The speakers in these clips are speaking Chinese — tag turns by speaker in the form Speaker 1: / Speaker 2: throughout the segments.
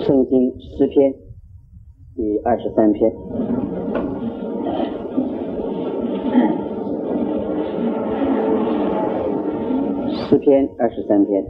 Speaker 1: 圣经诗篇第23篇。诗篇23篇，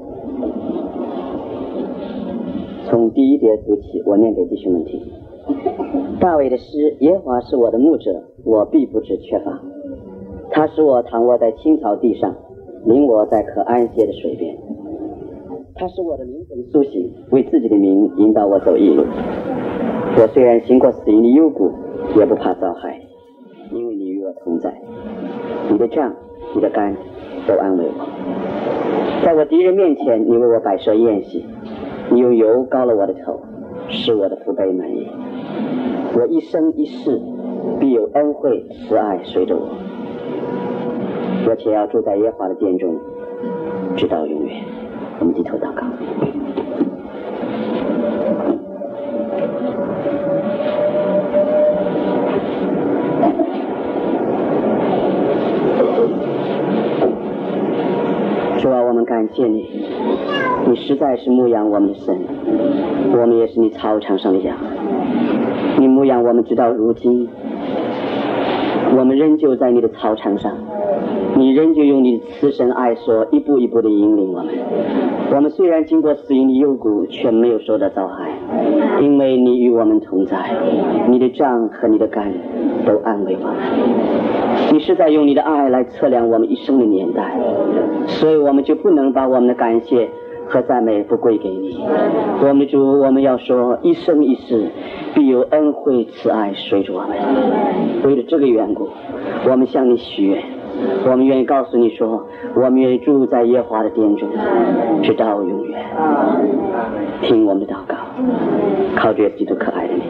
Speaker 1: 从第一节读起，我念给弟兄们听。大卫的诗：耶和华是我的牧者，我必不致缺乏。他使我躺卧在青草地上，领我在可安歇的水边。他使我的灵魂苏醒，为自己的名引导我走义路。我虽然行过死荫的幽谷，也不怕遭害，因为你与我同在。你的杖你的竿都安慰我。在我敌人面前，你为我摆设宴席，你用油膏了我的头，使我的福杯满溢。我一生一世必有恩惠慈爱随着我，我且要住在耶和华的殿中，直到永远。我们低头祷告。主啊，我们感谢你，你实在是牧养我们的神，我们也是你草场上的羊。你牧养我们直到如今，我们仍旧在你的草场上，你仍旧用你的慈神爱所一步一步地引领我们。我们虽然经过死荫的幽谷，却没有受到遭害，因为你与我们同在，你的杖和你的竿都安慰我们。你是在用你的爱来测量我们一生的年代，所以我们就不能把我们的感谢和赞美不归给你。我们的主，我们要说一生一世必有恩惠慈爱随着我们。为了这个缘故，我们向你许愿，我们愿意告诉你说，我们愿意住在耶和华的殿中，直到永远。听我们的祷告，靠着基督可爱的你。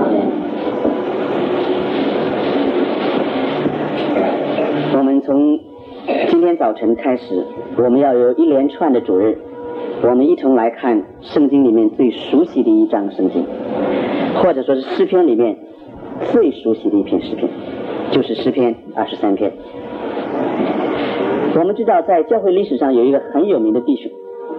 Speaker 1: 我们从今天早晨开始，我们要有一连串的主日，我们一同来看圣经里面最熟悉的一章圣经，或者说是诗篇里面最熟悉的一篇诗篇，就是诗篇23篇。我们知道在教会历史上有一个很有名的弟兄，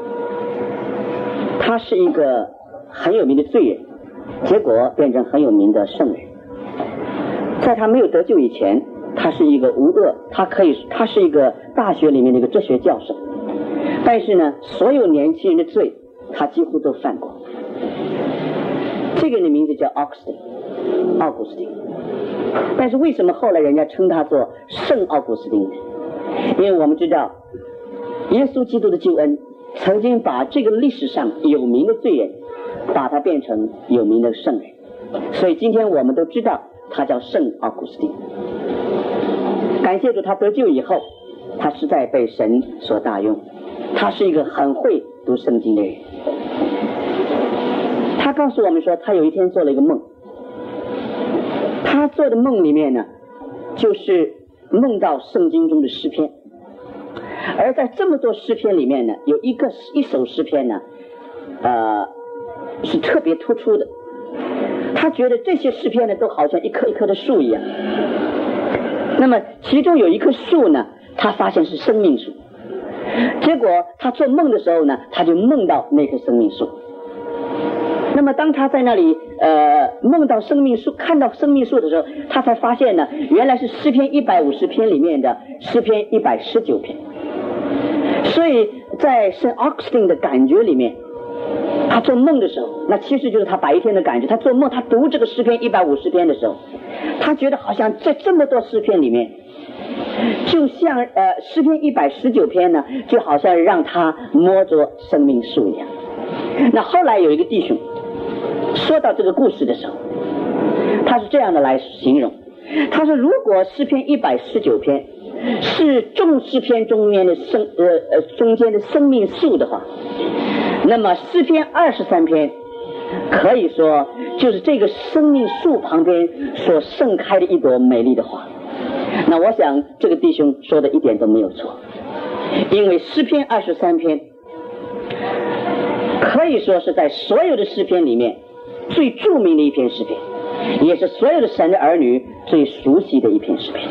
Speaker 1: 他是一个很有名的罪人，结果变成很有名的圣人。在他没有得救以前，他是一个无恶，他是一个大学里面的一个哲学教授，但是呢，所有年轻人的罪他几乎都犯过。这个人的名字叫奥古斯丁。但是为什么后来人家称他做圣奥古斯丁呢？因为我们知道耶稣基督的救恩曾经把这个历史上有名的罪人把他变成有名的圣人，所以今天我们都知道他叫圣奥古斯丁。感谢主，他得救以后，他实在被神所大用，他是一个很会读圣经的人。他告诉我们说，他有一天做了一个梦，他做的梦里面呢，就是梦到圣经中的诗篇，而在这么多诗篇里面呢，有一首诗篇呢，是特别突出的。他觉得这些诗篇呢，都好像一棵一棵的树一样。那么其中有一棵树呢，他发现是生命树。结果他做梦的时候呢，他就梦到那棵生命树。那么当他在那里梦到生命树，看到生命树的时候，他才发现呢，原来是诗篇150篇里面的诗篇119篇。所以在圣奥古斯丁的感觉里面，他做梦的时候，那其实就是他白天的感觉。他做梦，他读这个诗篇150篇的时候，他觉得好像在这么多诗篇里面，就像诗篇119篇呢，就好像让他摸着生命树一样。那后来有一个弟兄说到这个故事的时候，他是这样的来形容，他说如果诗篇119篇是众诗篇中间的生命树的话，那么诗篇23篇可以说就是这个生命树旁边所盛开的一朵美丽的花。那我想这个弟兄说的一点都没有错，因为诗篇23篇可以说是在所有的诗篇里面最著名的一篇诗篇，也是所有的神的儿女最熟悉的一篇诗篇。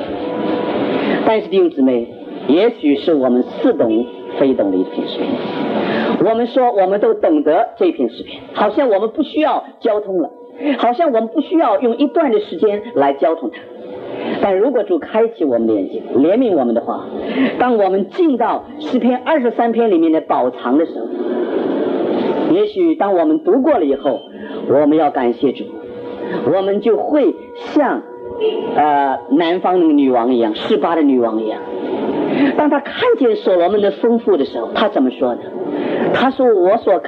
Speaker 1: 但是弟兄姊妹，也许是我们似懂非懂的一篇诗篇。 我们说我们都懂得这篇诗篇，好像我们不需要交通了，好像我们不需要用一段的时间来交通它。但如果主开启我们的眼睛，怜悯我们的话，当我们进到诗篇23篇里面的宝藏的时候，也许当我们读过了以后，我们要感谢主，我们就会像南方那个女王一样，示巴的女王一样。当他看见所罗门的丰富的时候，他怎么说呢？他说我所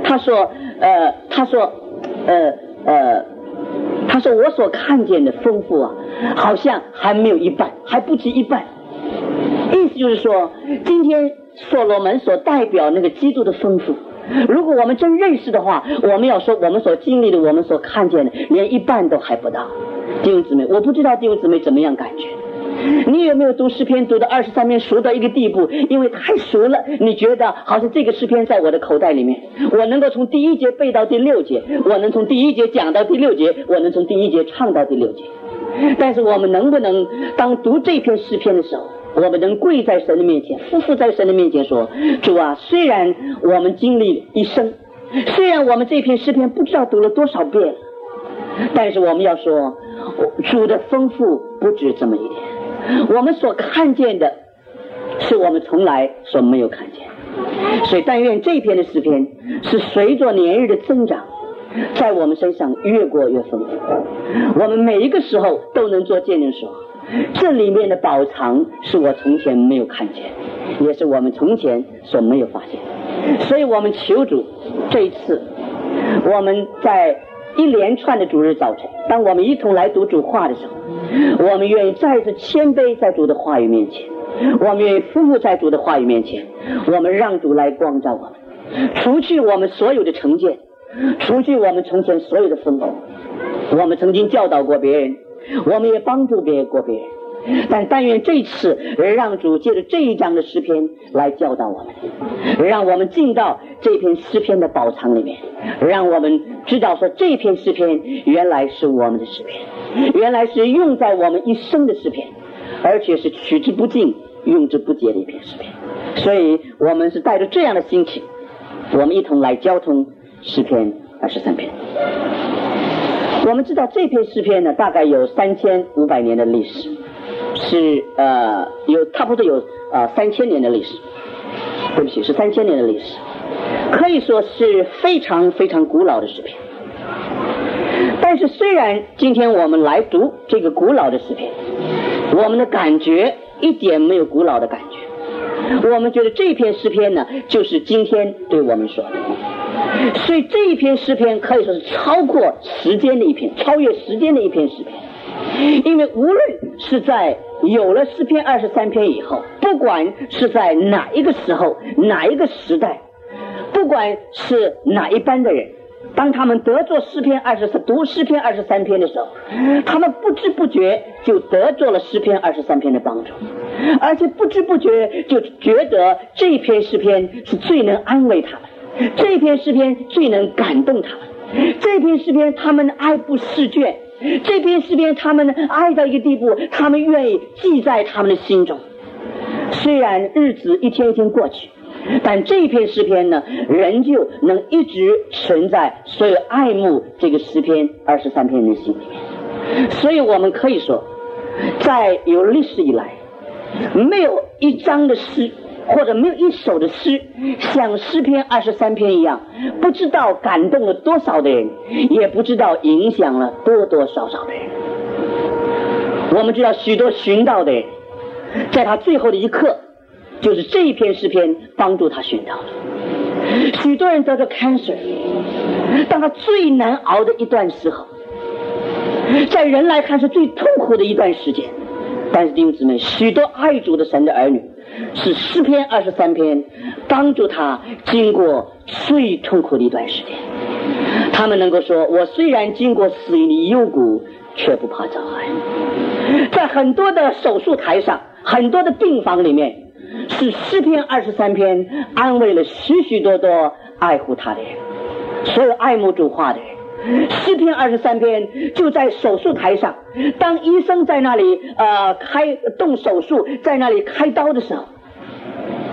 Speaker 1: 看见的丰富啊，好像还没有一半，还不及一半。意思就是说，今天所罗门所代表那个基督的丰富，如果我们真认识的话，我们要说我们所经历的，我们所看见的，连一半都还不到。弟兄姊妹，我不知道弟兄姊妹怎么样感觉，你有没有读诗篇读到23篇熟到一个地步，因为太熟了，你觉得好像这个诗篇在我的口袋里面，我能够从第1节背到第6节，我能从第1节讲到第6节，我能从第1节唱到第6节。但是我们能不能当读这篇诗篇的时候，我们能跪在神的面前，匍匐在神的面前说，主啊，虽然我们经历一生，虽然我们这篇诗篇不知道读了多少遍，但是我们要说主的丰富不止这么一点，我们所看见的是我们从来所没有看见。所以但愿这篇的诗篇是随着年日的增长，在我们身上越过越丰富，我们每一个时候都能做见证说，这里面的宝藏是我从前没有看见，也是我们从前所没有发现。所以我们求主，这一次我们在一连串的主日早晨，当我们一同来读主话的时候，我们愿意再次谦卑在主的话语面前，我们愿意匍匐在主的话语面前，我们让主来光照我们，除去我们所有的成见，除去我们从前所有的纷争。我们曾经教导过别人，我们也帮助过别人，但愿这次让主借着这一章的诗篇来教导我们，让我们进到这篇诗篇的宝藏里面，让我们知道说这篇诗篇原来是我们的诗篇，原来是用在我们一生的诗篇，而且是取之不尽用之不竭的一篇诗篇。所以我们是带着这样的心情，我们一同来交通诗篇23篇。我们知道这篇诗篇呢，大概有3500年的历史，是差不多有3000年的历史，对不起，是3000年的历史，可以说是非常非常古老的诗篇。但是虽然今天我们来读这个古老的诗篇，我们的感觉一点没有古老的感觉，我们觉得这篇诗篇呢，就是今天对我们说的。所以这一篇诗篇可以说是超过时间的一篇，超越时间的一篇诗篇。因为无论是在有了诗篇23篇以后，不管是在哪一个时候哪一个时代，不管是哪一班的人，当他们得着读诗篇23篇的时候，他们不知不觉就得着了诗篇23篇的帮助，而且不知不觉就觉得这篇诗篇是最能安慰他们，这篇诗篇最能感动他们，这篇诗篇他们爱不释卷，这篇诗篇他们爱到一个地步，他们愿意记在他们的心中。虽然日子一天一天过去，但这篇诗篇呢，仍旧能一直存在所有爱慕这个诗篇23篇的心里面。所以我们可以说，在有历史以来，没有一章的诗或者没有一首的诗像诗篇23篇一样，不知道感动了多少的人，也不知道影响了多多少少的人。我们知道许多寻道的人，在他最后的一刻，就是这一篇诗篇帮助他寻到了。许多人得着 cancer， 当他最难熬的一段时候，在人来看是最痛苦的一段时间，但是弟兄姊妹，许多爱主的神的儿女，是诗篇23篇帮助他经过最痛苦的一段时间。他们能够说，我虽然经过死荫的幽谷，却不怕遭害。在很多的手术台上，很多的病房里面，是诗篇23篇安慰了许许多多爱护他的人，所有爱慕主话的人。诗篇23篇就在手术台上，当医生在那里动手术，在那里开刀的时候，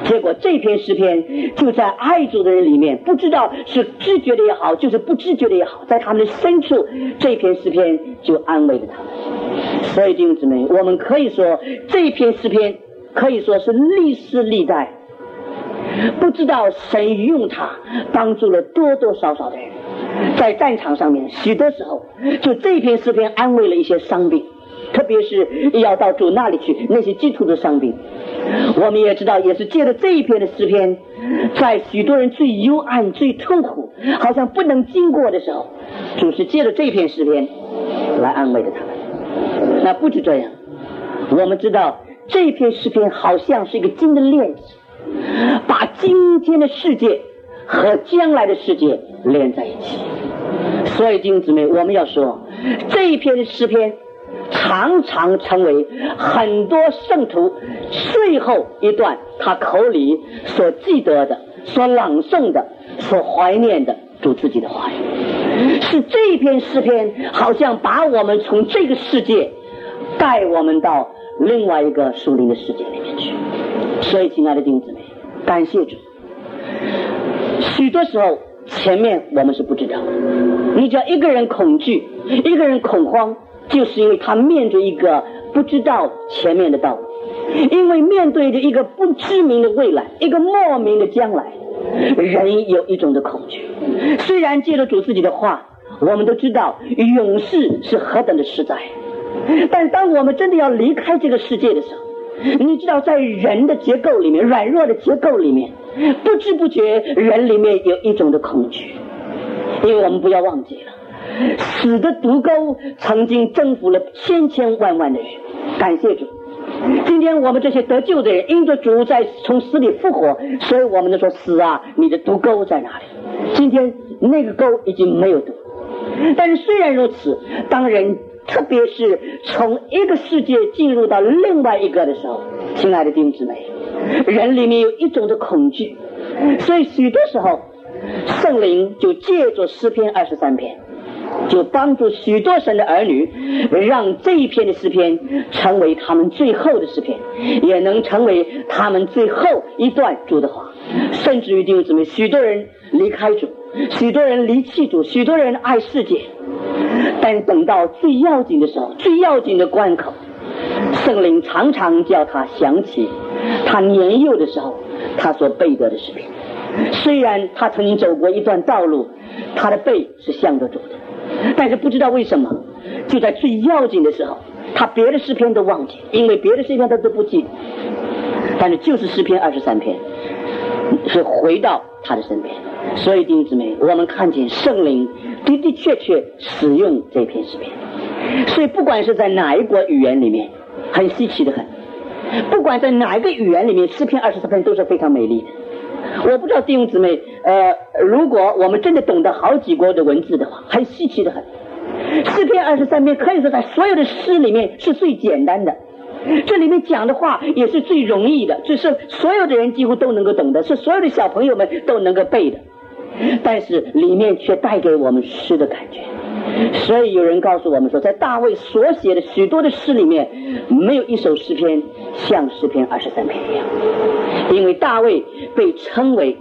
Speaker 1: 结果这篇诗篇就在爱主的人里面，不知道是知觉的也好，就是不知觉的也好，在他们的深处，这篇诗篇就安慰了他们。所以弟兄姊妹，我们可以说这篇诗篇可以说是历世历代，不知道神用它帮助了多多少少的人。在战场上面，许多时候就这篇诗篇安慰了一些伤病，特别是要到主那里去，那些基督徒的伤病。我们也知道，也是借着这一篇的诗篇，在许多人最幽暗最痛苦好像不能经过的时候，主是借着这篇诗篇来安慰了他们。那不止这样，我们知道这篇诗篇好像是一个金的链子，把今天的世界和将来的世界连在一起。所以弟兄姊妹，我们要说这一篇的诗篇常常成为很多圣徒最后一段他口里所记得的、所朗诵的、所怀念的主自己的话语。是这一篇诗篇好像把我们从这个世界带我们到另外一个属灵的世界里面去。所以亲爱的弟兄姊妹，感谢主。许多时候前面我们是不知道的，你只要一个人恐惧，一个人恐慌，就是因为他面对一个不知道前面的道路，因为面对着一个不知名的未来，一个莫名的将来，人有一种的恐惧。虽然借着主自己的话，我们都知道永世是何等的实在，但当我们真的要离开这个世界的时候，你知道在人的结构里面，软弱的结构里面，不知不觉人里面有一种的恐惧。因为我们不要忘记了，死的毒钩曾经征服了千千万万的人。感谢主，今天我们这些得救的人因着主在从死里复活，所以我们就说死啊，你的毒钩在哪里？今天那个钩已经没有毒。但是虽然如此，当人特别是从一个世界进入到另外一个的时候，亲爱的弟兄姊妹，人里面有一种的恐惧。所以许多时候圣灵就借着诗篇23篇，就帮助许多神的儿女，让这一篇的诗篇成为他们最后的诗篇，也能成为他们最后一段主的话。甚至于弟兄姊妹，许多人离开主，许多人离弃主，许多人爱世界，但等到最要紧的时候，最要紧的关口，圣灵常常叫他想起他年幼的时候他所背得的诗篇。虽然他曾经走过一段道路，他的背是向着主的，但是不知道为什么，就在最要紧的时候，他别的诗篇都忘记，因为别的诗篇他都不记，但是就是诗篇23篇是回到他的身边。所以弟兄姊妹，我们看见圣灵的的确确使用这篇诗篇。所以不管是在哪一国语言里面，很稀奇的很，不管在哪一个语言里面，诗篇23篇都是非常美丽的。我不知道弟兄姊妹，如果我们真的懂得好几国的文字的话，很稀奇的很。诗篇23篇可以说在所有的诗里面是最简单的，这里面讲的话也是最容易的，这是所有的人几乎都能够懂的，是所有的小朋友们都能够背的，但是里面却带给我们诗的感觉。所以有人告诉我们说，在大卫所写的许多的诗里面，没有一首诗篇像诗篇23篇一样。因为大卫被称为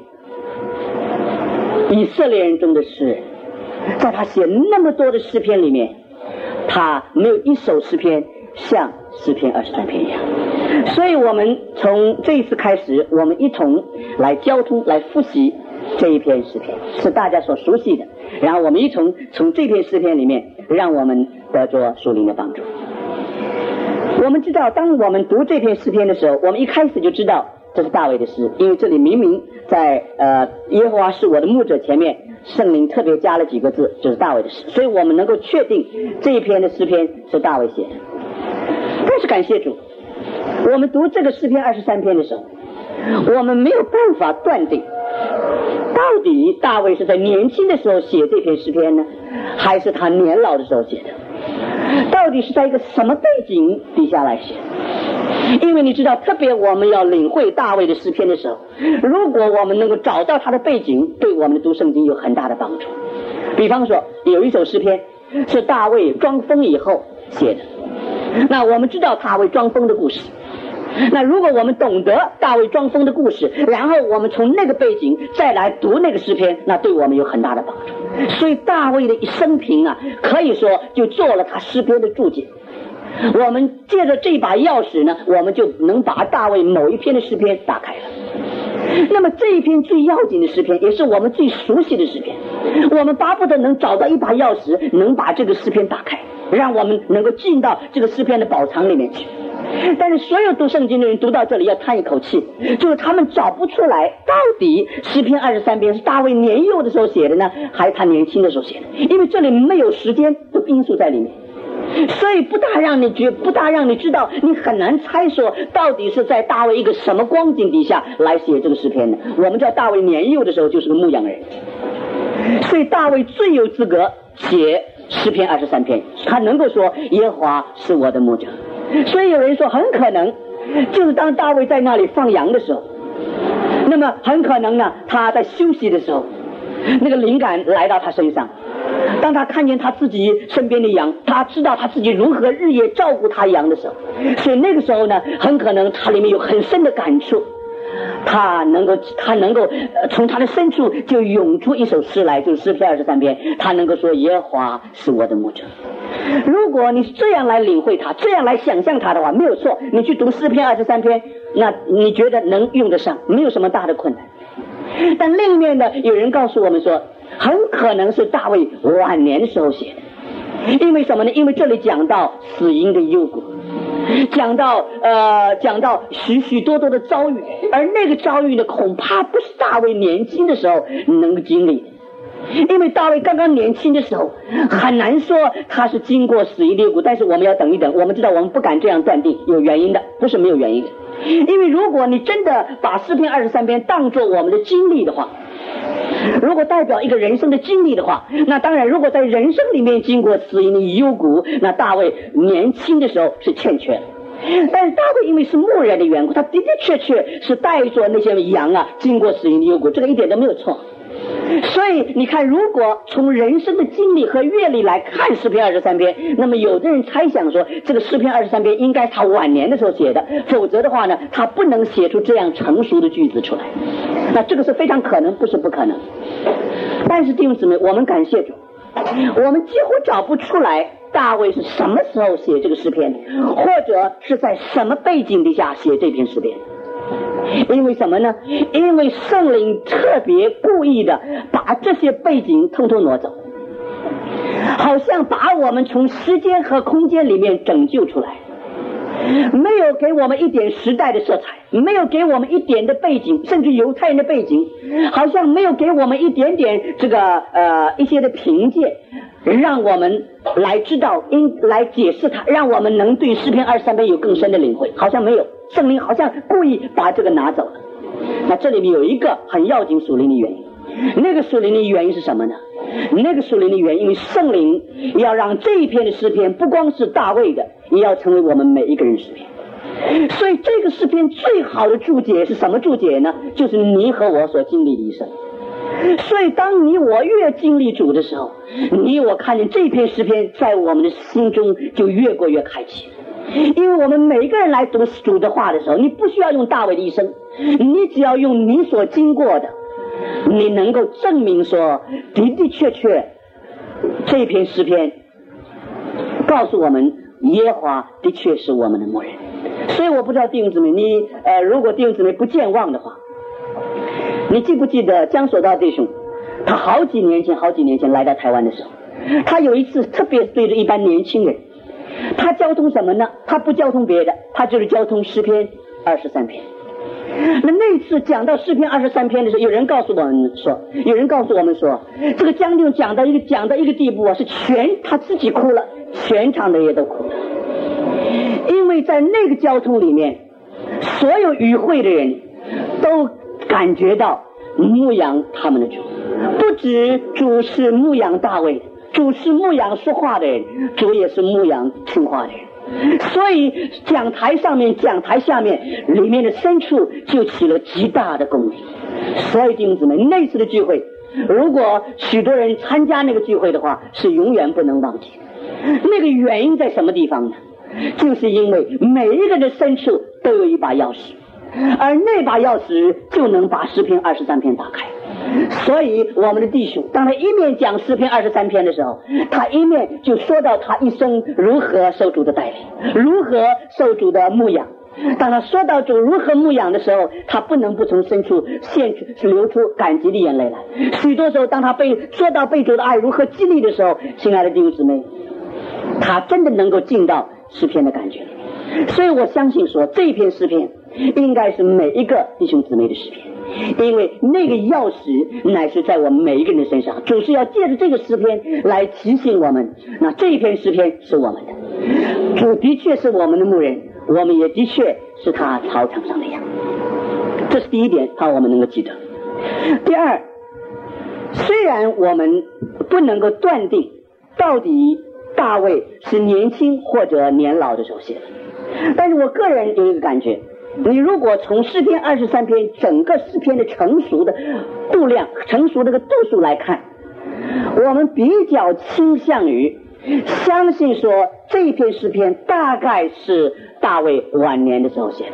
Speaker 1: 以色列人中的诗人，在他写那么多的诗篇里面，他没有一首诗篇像诗篇23篇一样。所以我们从这一次开始，我们一同来交通来复习这一篇诗篇，是大家所熟悉的，然后我们一同从这篇诗篇里面让我们得着属灵的帮助。我们知道当我们读这篇诗篇的时候，我们一开始就知道这是大卫的诗，因为这里明明在耶和华是我的牧者前面，圣灵特别加了几个字，就是大卫的诗，所以我们能够确定这一篇的诗篇是大卫写的。但是感谢主，我们读这个诗篇23篇的时候，我们没有办法断定到底大卫是在年轻的时候写这篇诗篇呢，还是他年老的时候写的，到底是在一个什么背景底下来写。因为你知道，特别我们要领会大卫的诗篇的时候，如果我们能够找到他的背景，对我们的读圣经有很大的帮助。比方说有一首诗篇是大卫装疯以后写的，那我们知道大卫装疯的故事， 那如果我们懂得大卫装疯的故事，然后我们从那个背景再来读那个诗篇，那对我们有很大的帮助。所以大卫的一生平啊，可以说就做了他诗篇的注解。我们借着这把钥匙呢，我们就能把大卫某一篇的诗篇打开了。那么这一篇最要紧的诗篇，也是我们最熟悉的诗篇，我们巴不得能找到一把钥匙，能把这个诗篇打开，让我们能够进到这个诗篇的宝藏里面去。但是所有读圣经的人读到这里要叹一口气，就是他们找不出来到底诗篇23篇是大卫年幼的时候写的呢，还是他年轻的时候写的，因为这里没有时间的因素在里面，所以不大让你知道，你很难猜说到底是在大卫一个什么光景底下来写这个诗篇的。我们知道大卫年幼的时候就是个牧羊人，所以大卫最有资格写诗篇23篇，他能够说耶和华是我的牧者。所以有人说很可能就是当大卫在那里放羊的时候，那么很可能呢他在休息的时候，那个灵感来到他身上，当他看见他自己身边的羊，他知道他自己如何日夜照顾他羊的时候，所以那个时候呢，很可能他里面有很深的感触，他能够从他的深处就涌出一首诗来，就是诗篇23篇，他能够说耶和华是我的牧者。如果你这样来领会它，这样来想象它的话，没有错，你去读诗篇23篇，那你觉得能用得上，没有什么大的困难。但另一面呢，有人告诉我们说，很可能是大卫晚年的时候写的。因为什么呢？因为这里讲到死荫的幽谷，讲到许许多多的遭遇，而那个遭遇呢，恐怕不是大卫年轻的时候能够经历的。因为大卫刚刚年轻的时候，很难说他是经过死荫幽谷，但是我们要等一等。我们知道我们不敢这样断定，有原因的，不是没有原因的。因为如果你真的把诗篇23篇当作我们的经历的话，如果代表一个人生的经历的话，那当然如果在人生里面经过死荫的幽谷，那大卫年轻的时候是欠缺的。但是大卫因为是牧人的缘故，他的的确确是带着那些羊啊经过死荫的幽谷，这个一点都没有错。所以你看，如果从人生的经历和阅历来看诗篇23篇，那么有的人猜想说这个诗篇23篇应该他晚年的时候写的，否则的话呢，他不能写出这样成熟的句子出来。那这个是非常可能，不是不可能。但是弟兄姊妹，我们感谢主，我们几乎找不出来大卫是什么时候写这个诗篇，或者是在什么背景底下写这篇诗篇。因为什么呢？因为圣灵特别故意的把这些背景通通挪走，好像把我们从时间和空间里面拯救出来，没有给我们一点时代的色彩，没有给我们一点的背景，甚至犹太人的背景，好像没有给我们一点点一些的凭借，让我们来知道来解释它，让我们能对诗篇23篇有更深的领会，好像没有。圣灵好像故意把这个拿走了。那这里面有一个很要紧属灵的原因，那个属灵的原因是什么呢？那个属灵的原因，因为圣灵要让这一篇的诗篇不光是大卫的，也要成为我们每一个人诗篇。所以这个诗篇最好的注解是什么注解呢？就是你和我所经历的一生。所以当你我越经历主的时候，你我看见这篇诗篇在我们的心中就越过越开启。因为我们每一个人来读主的话的时候，你不需要用大卫的一生，你只要用你所经过的，你能够证明说的的确确这篇诗篇告诉我们耶和华的确是我们的牧人。所以我不知道弟兄姊妹，你如果弟兄姊妹不健忘的话，你记不记得江所道弟兄，他好几年前来到台湾的时候，他有一次特别对着一般年轻人，他交通什么呢？他不交通别的，他就是交通诗篇23篇。那次讲到诗篇23篇的时候，有人告诉我们说，这个将军讲到一个地步啊，是他自己哭了，全场的也都哭了。因为在那个交通里面，所有与会的人都感觉到牧养他们的主，不止主是牧养大卫，主是牧养说话的人，主也是牧养听话的人。所以讲台下面里面的深处就起了极大的功力。所以弟兄姊妹，那次的聚会，如果许多人参加那个聚会的话，是永远不能忘记的。那个原因在什么地方呢？就是因为每一个人的深处都有一把钥匙，而那把钥匙就能把诗篇23篇打开。所以我们的弟兄当他一面讲诗篇23篇的时候，他一面就说到他一生如何受主的带领，如何受主的牧养。当他说到主如何牧养的时候，他不能不从深处流出感激的眼泪来。许多时候当他说到被主的爱如何激励的时候，亲爱的弟兄姊妹，他真的能够进到诗篇的感觉。所以我相信说，这篇诗篇应该是每一个弟兄姊妹的诗篇，因为那个钥匙乃是在我们每一个人的身上。主是要借着这个诗篇来提醒我们，那这一篇诗篇是我们的，主的确是我们的牧人，我们也的确是他草场上的羊。这是第一点，好，我们能够记得。第二，虽然我们不能够断定到底大卫是年轻或者年老的时候写的，但是我个人有一个感觉，你如果从诗篇23篇整个诗篇的成熟的度量、成熟这个度数来看，我们比较倾向于相信说这一篇诗篇大概是大卫晚年的时候写的，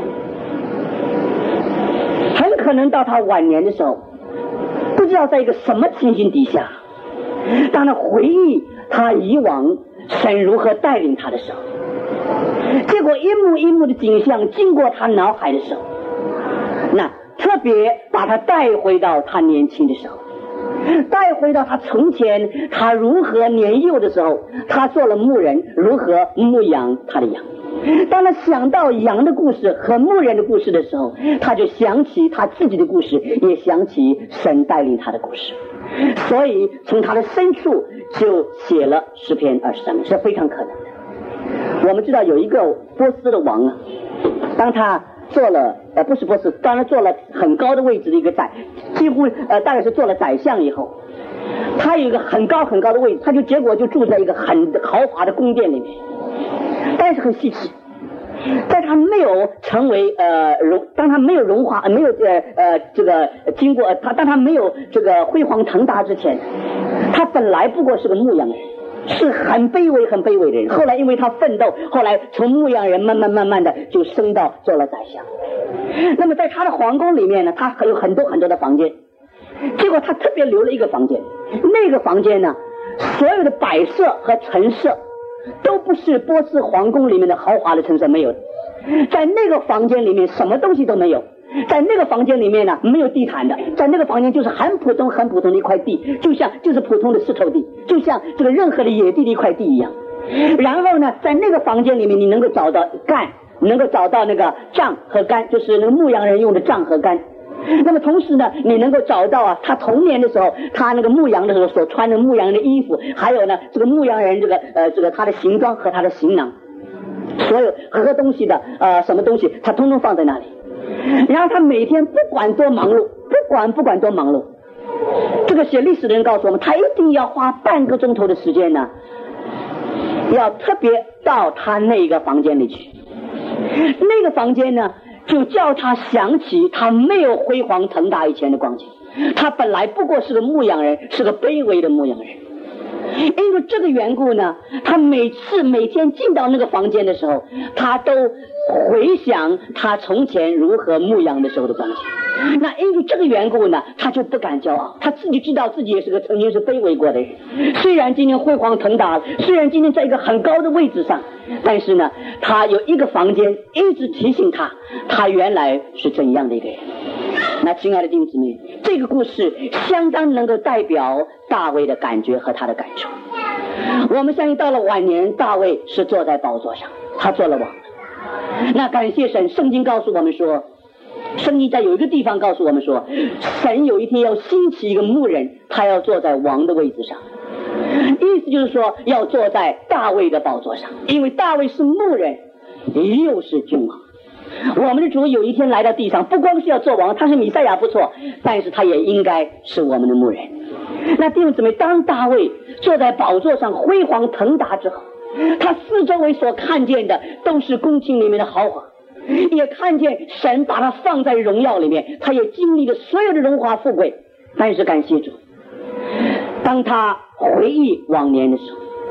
Speaker 1: 很可能到他晚年的时候，不知道在一个什么情形底下，当他回忆他以往神如何带领他的时候，结果一幕一幕的景象经过他脑海的时候，那特别把他带回到他年轻的时候，带回到他从前他如何年幼的时候，他做了牧人，如何牧养他的羊。当他想到羊的故事和牧人的故事的时候，他就想起他自己的故事，也想起神带领他的故事，所以从他的深处就写了诗篇23篇，是非常可能的。我们知道有一个波斯的王啊，当他做了不是波斯，当他做了很高的位置的一个几乎大概是做了宰相以后，他有一个很高很高的位置，他结果就住在一个很豪华的宫殿里面，但是很稀奇，在他没有成为当他没有荣华没有这个经过当他没有这个辉煌腾达之前，他本来不过是个牧羊人，是很卑微很卑微的人。后来因为他奋斗，后来从牧羊人慢慢的就升到做了宰相。那么在他的皇宫里面呢，他有很多很多的房间，结果他特别留了一个房间，那个房间呢，所有的摆设和陈设都不是波斯皇宫里面的豪华的陈设，没有的。在那个房间里面什么东西都没有，在那个房间里面呢，没有地毯的，在那个房间就是很普通的一块地，就是普通的石头地，就像这个任何的野地的一块地一样。然后呢，在那个房间里面你能够找到杆，能够找到那个杖和杆，就是那个牧羊人用的杖和杆。那么同时呢，你能够找到他童年的时候，他那个牧羊的时候所穿的牧羊人的衣服，还有呢这个牧羊人这个他的行装和他的行囊，所有和东西的什么东西他通通放在那里。然后他每天不管多忙碌，不管多忙碌，这个写历史的人告诉我们，他一定要花半个钟头的时间呢，要特别到他那个房间里去。那个房间呢，就叫他想起他没有辉煌腾达以前的光景，他本来不过是个牧羊人，是个卑微的牧羊人。因为这个缘故呢，他每天进到那个房间的时候，他都回想他从前如何牧羊的时候的光景。那因为这个缘故呢，他就不敢骄傲，他自己知道自己也是个曾经是卑微过的人，虽然今天辉煌腾达了，虽然今天在一个很高的位置上，但是呢，他有一个房间一直提醒他原来是怎样的一个人。那亲爱的弟兄姊妹，这个故事相当能够代表大卫的感觉和他的感受。我们相信到了晚年，大卫是坐在宝座上，他做了王。那感谢神，圣经告诉我们说，圣经在有一个地方告诉我们说，神有一天要兴起一个牧人，他要坐在王的位置上，意思就是说要坐在大卫的宝座上，因为大卫是牧人又是君王。我们的主有一天来到地上，不光是要做王，他是弥赛亚不错，但是他也应该是我们的牧人。那弟兄姊妹，当大卫坐在宝座上辉煌腾达之后，他四周围所看见的都是宫廷里面的豪华，也看见神把他放在荣耀里面，他也经历了所有的荣华富贵。但是感谢主，当他回忆往年的时候，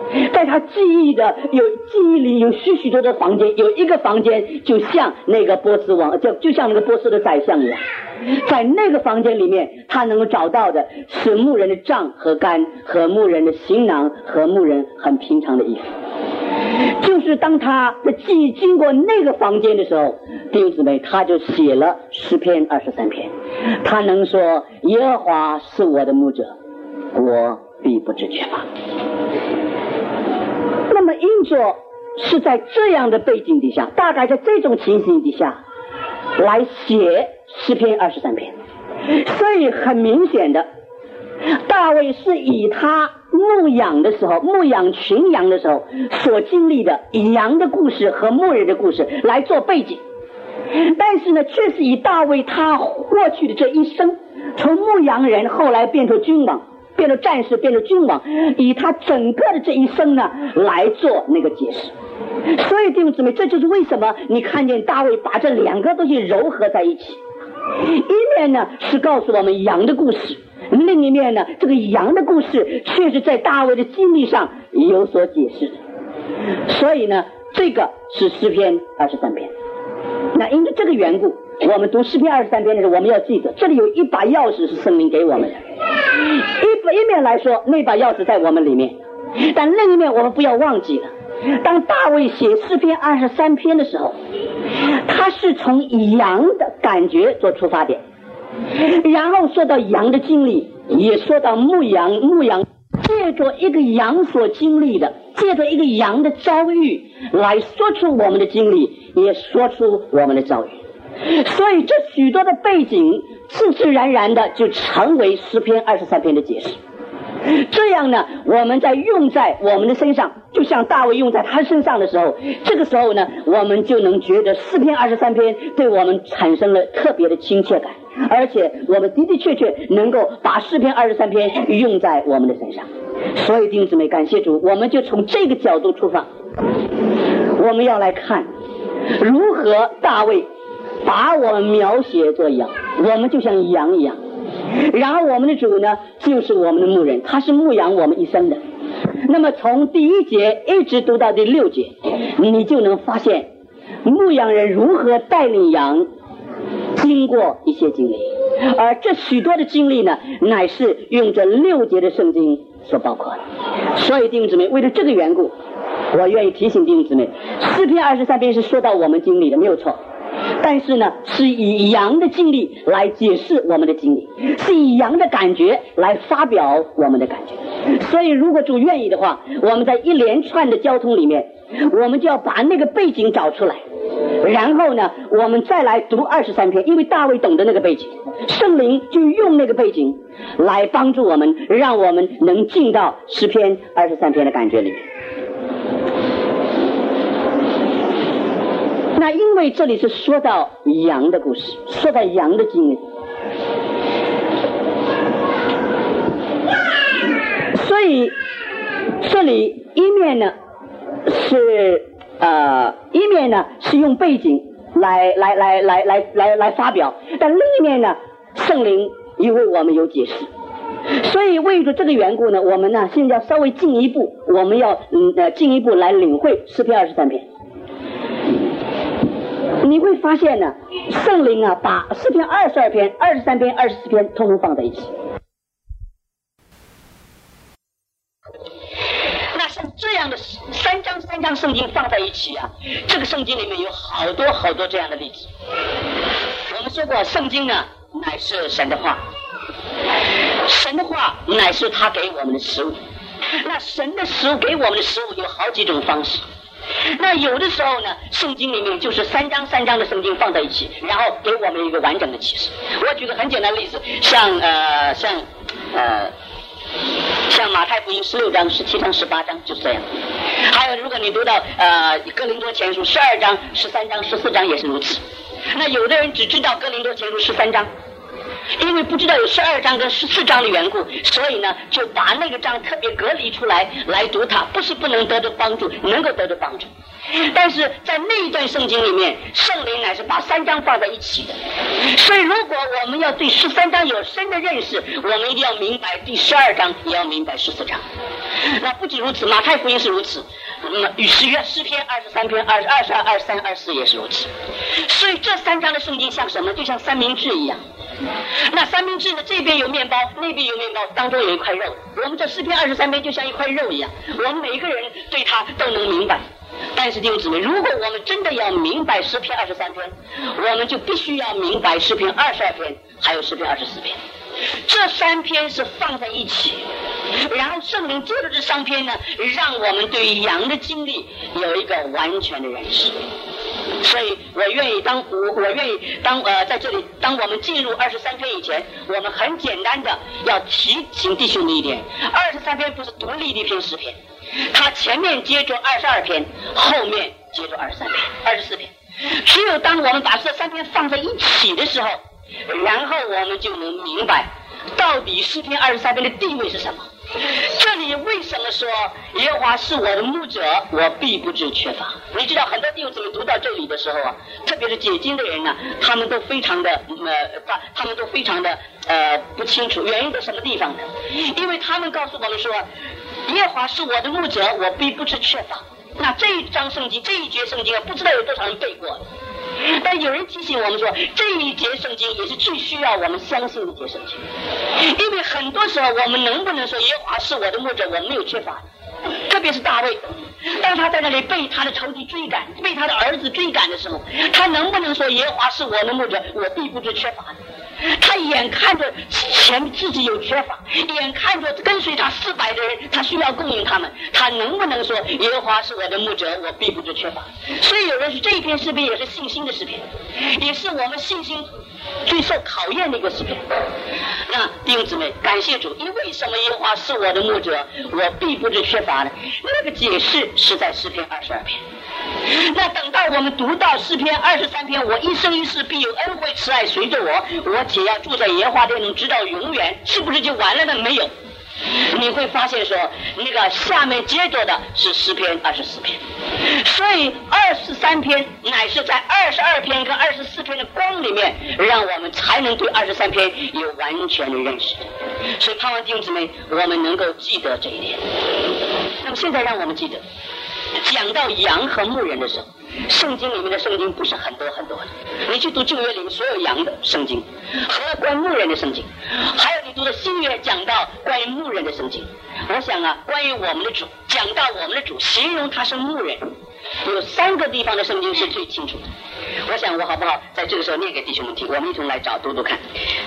Speaker 1: 在他记忆里有许许多的房间，有一个房间就像那个波斯王，就像那个波斯的宰相一样，在那个房间里面，他能够找到的是牧人的杖和竿，和牧人的行囊，和牧人很平常的衣服。就是当他的记忆经过那个房间的时候，弟兄姊妹，他就写了诗篇23篇。他能说耶和华是我的牧者，我必不致缺乏。那么因着是在这样的背景底下，大概在这种情形底下来写诗篇23篇，所以很明显的，大卫是以他牧养的时候，牧养群羊的时候所经历的羊的故事和牧人的故事来做背景，但是呢，却是以大卫他过去的这一生，从牧羊人后来变成君王，变成战士，变成君王，以他整个的这一生呢来做那个解释。所以弟兄姊妹，这就是为什么你看见大卫把这两个东西糅合在一起，一面呢是告诉我们羊的故事，另一面呢，这个羊的故事却是在大卫的经历上有所解释的。所以呢，这个是诗篇23篇。那因为这个缘故，我们读诗篇23篇的时候，我们要记得这里有一把钥匙是圣灵给我们的。一面来说，那把钥匙在我们里面，但另一面我们不要忘记了，当大卫写诗篇23篇的时候，他是从羊的感觉做出发点，然后说到羊的经历，也说到牧羊，借着一个羊所经历的，借着一个羊的遭遇来说出我们的经历，也说出我们的遭遇。所以这许多的背景自自然然的就成为诗篇23篇的解释。这样呢，我们在用在我们的身上，就像大卫用在他身上的时候，这个时候呢，我们就能觉得诗篇23篇对我们产生了特别的亲切感，而且我们的的确确能够把诗篇23篇用在我们的身上。所以弟兄姊妹，感谢主，我们就从这个角度出发，我们要来看如何大卫把我们描写作羊，我们就像羊一样。然后我们的主呢，就是我们的牧人，他是牧养我们一生的。那么从第1节一直读到第6节，你就能发现牧羊人如何带领羊经过一些经历，而这许多的经历呢，乃是用这6节的圣经所包括的。所以弟兄姊妹，为了这个缘故，我愿意提醒弟兄姊妹，诗篇23篇是说到我们经历的，没有错，但是呢，是以羊的经历来解释我们的经历，是以羊的感觉来发表我们的感觉。所以如果主愿意的话，我们在一连串的交通里面，我们就要把那个背景找出来，然后呢，我们再来读23篇，因为大卫懂得那个背景，圣灵就用那个背景来帮助我们，让我们能进到诗篇23篇的感觉里面。那因为这里是说到羊的故事，说到羊的经历，所以这里一面呢是用背景来发表，但另一面呢，圣灵也为我们有解释。所以为着这个缘故呢，我们呢现在要稍微进一步，我们要进一步来领会诗篇23篇。你会发现呢，圣灵啊把诗篇22篇、23篇、24篇统统放在一起。那像这样的三章圣经放在一起啊，这个圣经里面有好多好多这样的例子。我们说过，圣经呢乃是神的话，神的话乃是他给我们的食物。那神的食物给我们的食物有好几种方式。那有的时候呢，圣经里面就是三章的圣经放在一起，然后给我们一个完整的启示。我举个很简单的例子，像马太福音16章、17章、18章就是这样。还有如果你读到哥林多前书12章、13章、14章也是如此。那有的人只知道哥林多前书13章， 因为不知道有12章跟14章的缘故，所以呢就把那个章特别隔离出来读它，不是不能得到帮助，能够得到帮助。但是在那一段圣经里面，圣灵乃是把3章放在一起的，所以如果我们要对13章有深的认识，我们一定要明白第12章，也要明白14章。那不仅如此，马太福音是如此，与诗篇23篇22、23、24也是如此。所以这3章的圣经像什么？就像三明治一样。那三明治呢，这边有面包，那边有面包，当中有一块肉。我们这诗篇23篇就像一块肉一样，我们每一个人对它都能明白。但是弟兄姊妹，如果我们真的要明白诗篇23篇，我们就必须要明白诗篇22篇还有诗篇24篇，这3篇是放在一起，然后圣灵借着这3篇呢，让我们对羊的经历有一个完全的认识。所以我愿意在这里，当我们进入23篇以前，我们很简单的要提醒弟兄的一点，23篇不是独立的一篇诗篇，它前面接着22篇，后面接着24篇。只有当我们把这3篇放在一起的时候，然后我们就能明白到底诗篇23篇的地位是什么。这里为什么说耶和华是我的牧者，我必不致缺乏？你知道很多弟兄姊妹读到这里的时候啊，特别是解经的人呢，他们都非常的不清楚原因在什么地方呢？因为他们告诉我们说，耶和华是我的牧者，我必不致缺乏。那这一章圣经，这一节圣经啊，不知道有多少人背过的。但有人提醒我们说，这一节圣经也是最需要我们相信的一节圣经，因为很多时候我们能不能说耶和华是我的牧者，我没有缺乏？特别是大卫，当他在那里被他的仇敌追赶，被他的儿子追赶的时候，他能不能说耶和华是我的牧者，我必不致缺乏？他眼看着前自己有缺乏，眼看着跟随他400的人，他需要供应他们，他能不能说耶和华是我的牧者，我必不致缺乏？所以有人说这一篇诗篇也是信心的诗篇，也是我们信心最受考验的一个诗篇。那弟兄姊妹，感谢主，因为什么耶和华是我的牧者，我必不致缺乏呢？那个解释是在诗篇22篇。那等到我们读到诗篇23篇，我一生一世必有恩惠慈爱随着我且要住在耶和华殿中直到永远，是不是就完了呢？没有，你会发现说那个下面接着的是诗篇24篇，所以23篇乃是在22篇跟24篇的光里面，让我们才能对23篇有完全的认识。所以盼望弟兄姊妹我们能够记得这一点。那么现在让我们记得，讲到羊和牧人的时候，圣经里面的圣经不是很多的，你去读旧约里面所有羊的圣经和关于牧人的圣经，还有你读的新约讲到关于牧人的圣经。我想啊，关于我们的主，讲到我们的主，形容他是牧人，有3个地方的圣经是最清楚的。我想我好不好在这个时候念给弟兄们听，我们一同来读看。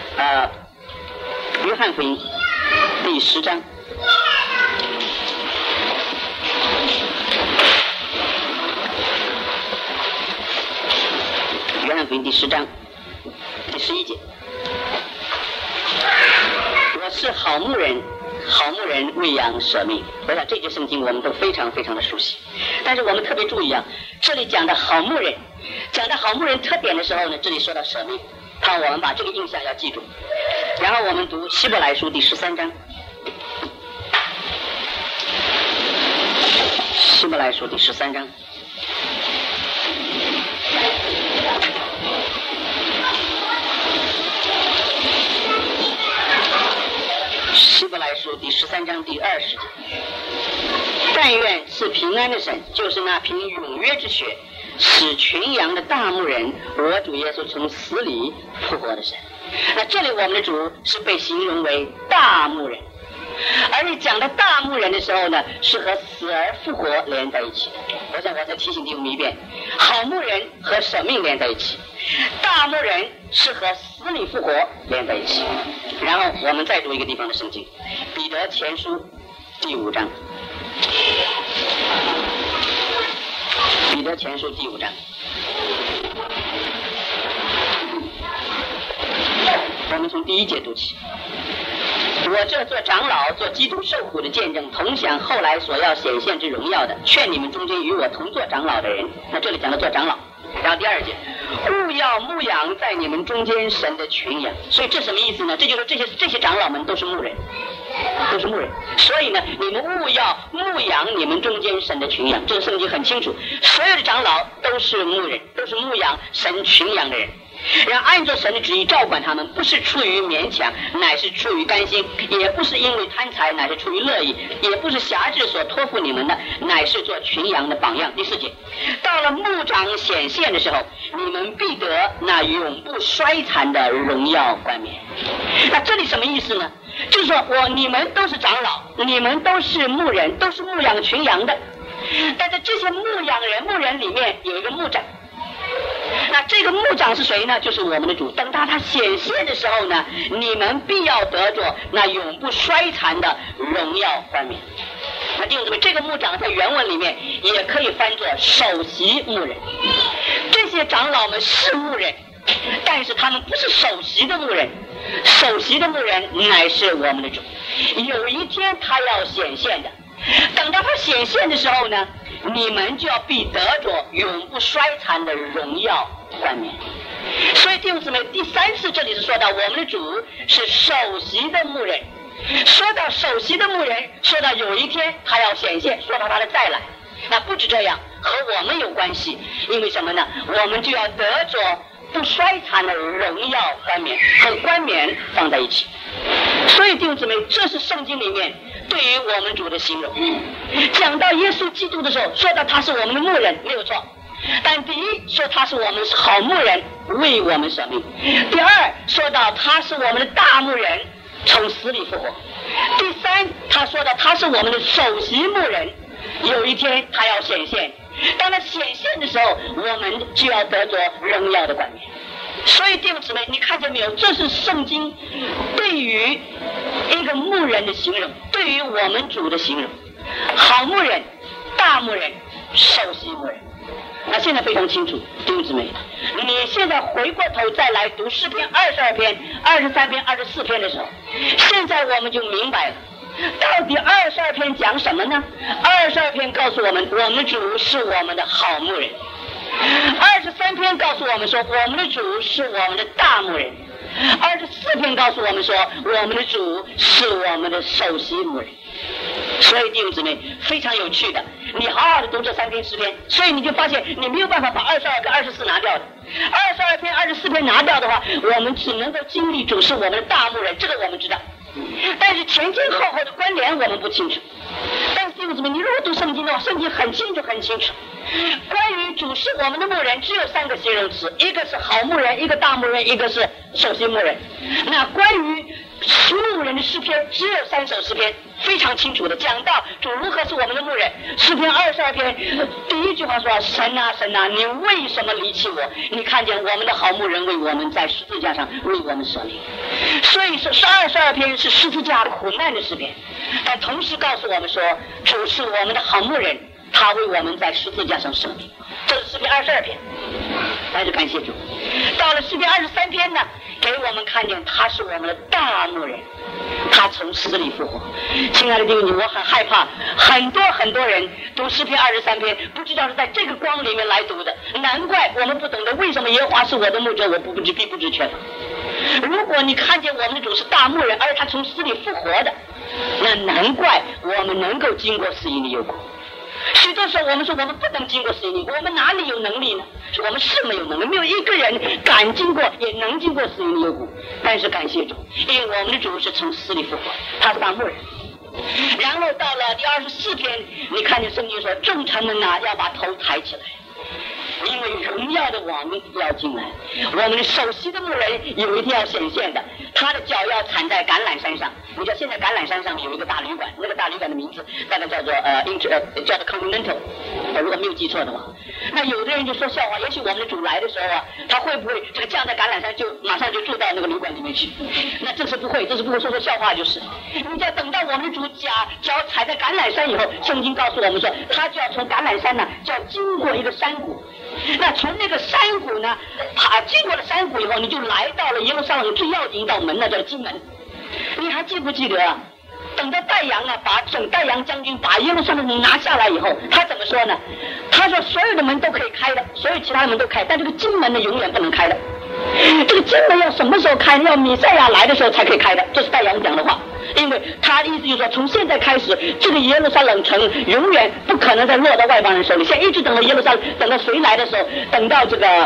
Speaker 1: 约翰福音第10章。约翰福音第10章第11节，我是好牧人，好牧人为羊舍命。我想这节圣经我们都非常非常的熟悉，但是我们特别注意啊，这里讲的好牧人，讲到好牧人特点的时候呢，这里说到舍命，看我们把这个印象要记住。然后我们读希伯来书第13章，希伯来书第13章。希伯来书第13章第20节，但愿赐平安的神，就是那凭永约之血使群羊的大牧人，我主耶稣从死里复活的神。那这里我们的主是被形容为大牧人，而你讲到大牧人的时候呢，是和死而复活连在一起的。我想我再提醒弟兄们一遍，好牧人和舍命连在一起，大牧人是和死里复活连在一起。然后我们再读一个地方的圣经，彼得前书第5章，彼得前书第5章。我们从第1节读起。我这做长老，做基督受苦的见证，同享后来所要显现之荣耀的，劝你们中间与我同做长老的人。那这里讲到做长老， 然后第2节，勿要牧养在你们中间神的群羊。所以这什么意思呢？这就是这些长老们都是牧人，都是牧人。所以呢，你们勿要牧养你们中间神的群羊。这个圣经很清楚，所有的长老都是牧人，都是牧养神群羊的人。然后按照神的旨意照管他们，不是出于勉强，乃是出于甘心；也不是因为贪财，乃是出于乐意；也不是辖制所托付你们的，乃是做群羊的榜样。第4节，到了牧长显现的时候，你们必得那永不衰残的荣耀冠冕。那这里什么意思呢？就是说你们都是长老，你们都是牧人，都是牧养群羊的，但在这些牧人里面有一个牧长。那这个牧长是谁呢？就是我们的主。等到他显现的时候呢，你们必要得着那永不衰残的荣耀冠冕。那弟兄姊妹，这个牧长在原文里面也可以翻作首席牧人。这些长老们是牧人，但是他们不是首席的牧人，首席的牧人乃是我们的主。有一天他要显现的，等到他显现的时候呢，你们就要必得着永不衰残的荣耀冠冕。所以弟兄姊妹，第3次这里是说到我们的主是首席的牧人。说到首席的牧人，说到有一天他要显现，说到他的再来。那不止这样，和我们有关系，因为什么呢？我们就要得着不衰残的荣耀冠冕，和冠冕放在一起。所以弟兄姊妹，这是圣经里面对于我们主的形容。讲到耶稣基督的时候，说到他是我们的牧人，没有错。但第一说他是我们好牧人，为我们舍命；第二说到他是我们的大牧人，从死里复活；第3他说到他是我们的首席牧人，有一天他要显现。当他显现的时候，我们就要得着荣耀的冠冕。所以弟兄姊妹，你看见没有？这是圣经对于一个牧人的形容，对于我们主的形容。好牧人、大牧人、首席牧人。那现在非常清楚，弟兄姊妹，你现在回过头再来读诗篇22篇、23篇、24篇的时候，现在我们就明白了，到底22篇讲什么呢？22篇告诉我们，我们的主是我们的好牧人；23篇告诉我们说，我们的主是我们的大牧人；24篇告诉我们说，我们的主是我们的首席牧人。所以弟兄姊妹，非常有趣的，你好好的读这3篇诗篇，所以你就发现你没有办法把22跟24拿掉的。22篇、24篇拿掉的话，我们只能够经历主是我们的大牧人，这个我们知道，但是前前后后的关联我们不清楚。但是弟兄姊妹，你如果读圣经的话，圣经很清楚很清楚，关于主是我们的牧人只有3个形容词，一个是好牧人，一个大牧人，一个是首席牧人。那关于牧人的诗篇只有3首诗篇，非常清楚的讲到主如何是我们的牧人。诗篇22篇第一句话说，神啊神啊，你为什么离弃我？你看见我们的好牧人为我们在十字架上为我们舍命。所以说22篇是十字架苦难的诗篇，但同时告诉我们说，主是我们的好牧人，他为我们在十字架上舍命。这是诗篇22篇，但是感谢主，到了诗篇23篇呢，给我们看见他是我们的大牧人，他从死里复活。亲爱的弟兄姊妹，我很害怕很多人读诗篇23篇不知道是在这个光里面来读的，难怪我们不懂得为什么耶和华是我的牧者，我必不知缺乏。如果你看见我们的主是大牧人，而他从死里复活的，那难怪我们能够经过死荫的幽谷。许多时候我们说我们不能经过死荫，我们哪里有能力呢？我们是没有能力，没有一个人敢经过也能经过死荫的幽谷。但是感谢主，因为我们的主是从死里复活，他是大牧人。然后到了第24篇，你看见圣经说，众臣们啊要把头抬起来，因为荣耀的王要进来。我们的首席的牧人有一天要显现的，他的脚要踩在橄榄山上。你知道现在橄榄山上有一个大旅馆，那个大旅馆的名字大概叫做叫做 Continental， 如果没有记错的话。那有的人就说笑话，也许我们的主来的时候啊，他会不会这个降在橄榄山就马上就住到那个旅馆里面去？那这是不会说笑话就是。你要等到我们的主脚踩在橄榄山以后，圣经告诉我们说，他就要从橄榄山呢就要经过一个山谷。那从那个山谷呢，经过了山谷以后，你就来到了耶路撒冷最要紧一道门，那叫金门。你还记不记得等到戴阳啊，把整戴阳将军把耶路撒冷拿下来以后，他怎么说呢？他说所有的门都可以开的，所有其他的门都开，但这个金门呢永远不能开的。这个金门要什么时候开呢？要弥赛亚来的时候才可以开的，这是戴阳讲的话。因为他的意思就是说，从现在开始，这个耶路撒冷城永远不可能再落到外邦人手里。现在一直等到耶路撒冷，等到谁来的时候，等到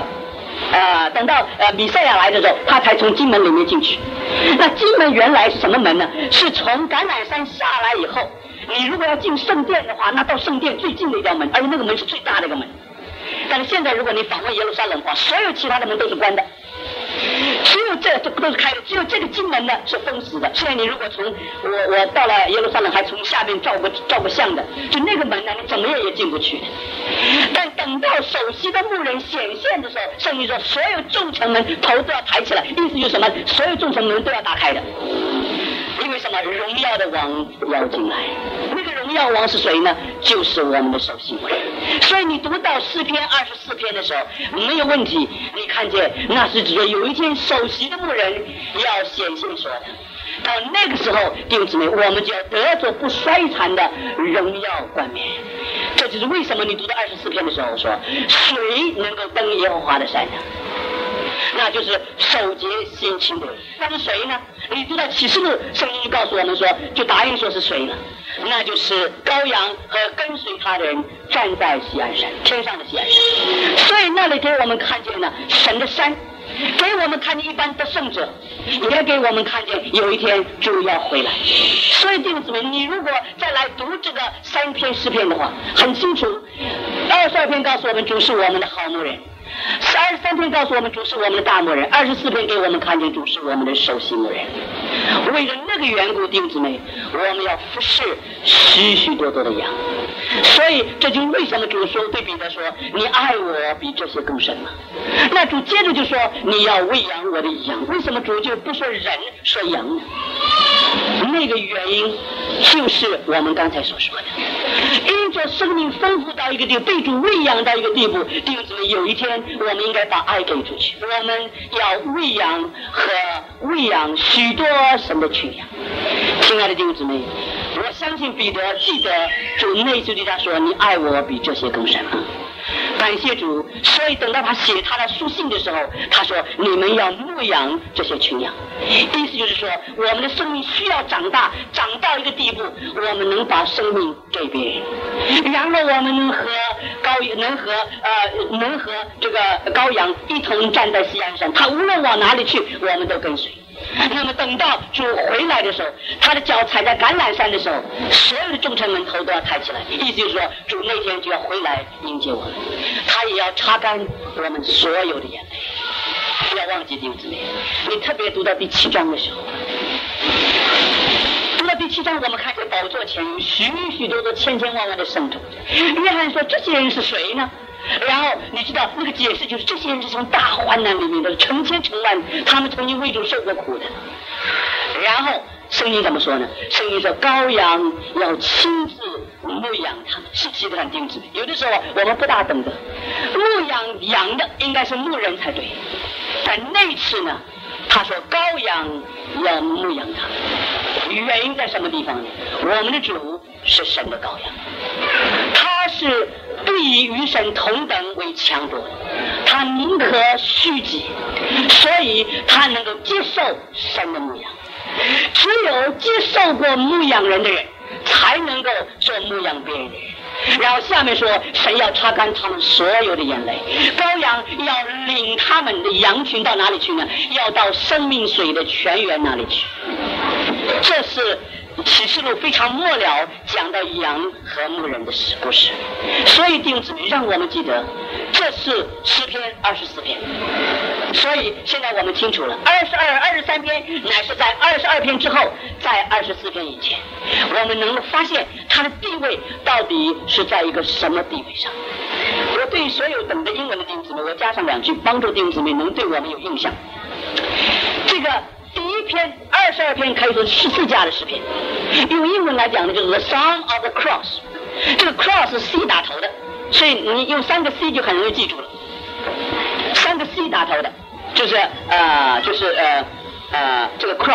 Speaker 1: 弥赛亚来的时候，他才从金门里面进去。那金门原来是什么门呢？是从橄榄山下来以后，你如果要进圣殿的话，那到圣殿最近的一条门，而且那个门是最大的一个门。但是现在如果你访问耶路撒冷的话，所有其他的门都是关的，只有这都是开的，只有这个金门呢是封死的。现在你如果从我到了耶路撒冷，还从下面照过相的，就那个门呢，你怎么也进不去的。但等到首席的牧人显现的时候，圣经说所有众城门头都要抬起来，意思就是什么？所有众城门都要打开的。因为什么？荣耀的王要进来。那个荣耀王是谁呢？就是我们的首席牧人。所以你读到诗篇24篇的时候没有问题，你看见那是指着有一天首席的牧人要显现说的。到那个时候，弟兄姊妹，我们就要得着不衰残的荣耀冠冕。这就是为什么你读到24篇的时候说，谁能够登耶和华的山呢？那就是守节心清的人。那是谁呢？你读到启示录，圣经就告诉我们说，就答应说是谁呢？那就是羔羊和跟随他的人站在锡安山，天上的锡安山。所以那里给我们看见了神的山，给我们看见一般得胜者，也给我们看见有一天主要回来。所以弟兄姊妹，你如果再来读这个3篇诗篇的话，很清楚。22篇告诉我们主是我们的好牧人，23篇告诉我们主是我们的大牧人，24篇给我们看见主是我们的首席牧人。为了那个缘故，弟兄姊妹，我们要服侍许许多多的羊。所以这就是为什么主说对彼得说，你爱我比这些更深吗？那主接着就说，你要喂养我的羊。为什么主就不说人说羊呢？那个原因就是我们刚才所说的，因着生命丰富到一个地步，被主喂养到一个地步，弟兄姊妹，有一天我们应该把爱给出去，我们要喂养许多神的群羊。亲爱的弟兄姊妹，我相信彼得记得主那次对他说，你爱我比这些更深吗？感谢主。所以等到他写他的书信的时候，他说你们要牧养这些群羊。意思就是说，我们的生命需要长大，长到一个地步，我们能把生命给别人，然后我们能和这个羔羊一同站在锡安山，他无论往哪里去，我们都跟随。那么等到主回来的时候，他的脚踩在橄榄山的时候，所有的众城门头都要抬起来，意思就是说主那天就要回来迎接我们，他也要擦干我们所有的眼泪。不要忘记弟兄姊妹，你特别读到第7章的时候，读到第7章，我们看见宝座前有许许多多千千万万的圣徒。约翰说这些人是谁呢？然后你知道那个解释就是，这些人是从大患难里面的成千成万，他们曾经为主受过苦的。然后圣经怎么说呢？圣经说羔羊要亲自牧养他们，是其他弟兄姊妹。有的时候我们不大懂得，牧养羊的应该是牧人才对，但那次呢，他说羔羊要牧养他们，原因在什么地方呢？我们的主是神的羔羊，他是不以与神同等为强夺的，他宁可虚己，所以他能够接受神的牧养。只有接受过牧养人的人，才能够做牧养别人的人。然后下面说，神要擦干他们所有的眼泪，羔羊要领他们的羊群到哪里去呢？要到生命水的泉源那里去。这是启示录非常末了讲到羊和牧人的故事。所以弟兄姊妹，让我们记得，这是诗篇24篇。所以现在我们清楚了，22、23篇乃是在22篇之后，在24篇以前，我们能够发现他的地位到底是在一个什么地位上。我对所有懂得英文的弟兄姊妹，我加上2句，帮助弟兄姊妹能对我们有印象。这个第一篇22篇可以说是14架的诗篇，用英文来讲呢，就是 The Song of the Cross。这个 cross 是 C 打头的，所以你用3个 C 就很容易记住了。3个 C 打头的，就是这个 cross。